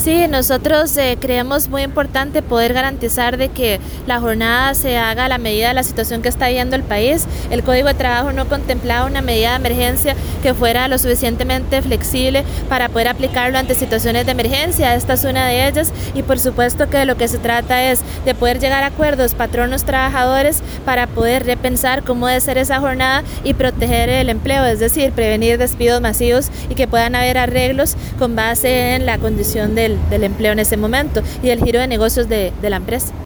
Sí, nosotros creemos muy importante poder garantizar de que la jornada se haga a la medida de la situación que está viviendo el país. El Código de Trabajo no contemplaba una medida de emergencia que fuera lo suficientemente flexible para poder aplicarlo ante situaciones de emergencia. Esta es una de ellas y por supuesto que de lo que se trata es de poder llegar a acuerdos patronos-trabajadores para poder repensar cómo debe ser esa jornada y proteger el empleo, es decir, prevenir despidos masivos y que puedan haber arreglos con base en la condición del empleo en ese momento y el giro de negocios de la empresa.